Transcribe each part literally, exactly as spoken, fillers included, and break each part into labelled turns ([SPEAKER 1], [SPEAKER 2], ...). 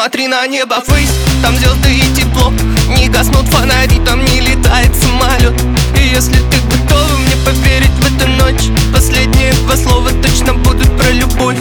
[SPEAKER 1] Посмотри на небо ввысь, там звезды и тепло. Не гаснут фонари, там не летает самолет. И если ты готова мне поверить в эту ночь, последние два слова точно будут про любовь.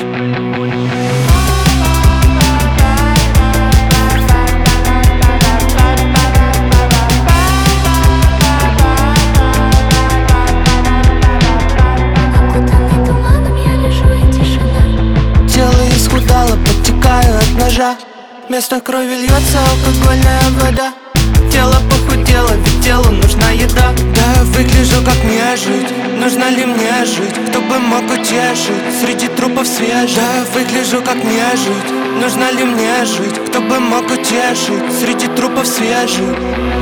[SPEAKER 1] Подтекаю от ножа, вместо крови льется алкогольная вода. Тело похудело, ведь телу нужна еда. Да, я выгляжу как мне жить, нужно ли мне жить? Кто бы мог утешить среди трупов свежих? Да, я выгляжу как мне жить, нужно ли мне жить? Кто бы мог утешить среди трупов свежих?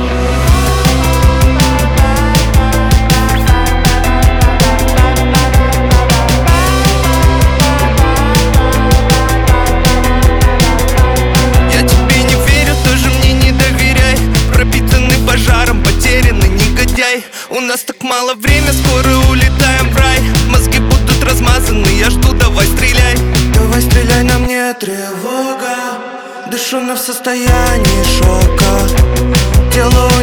[SPEAKER 1] У нас так мало времени, скоро улетаем в рай. Мозги будут размазаны, я жду, давай стреляй. Давай стреляй, на мне тревога. Дышу, но в состоянии шока. Тело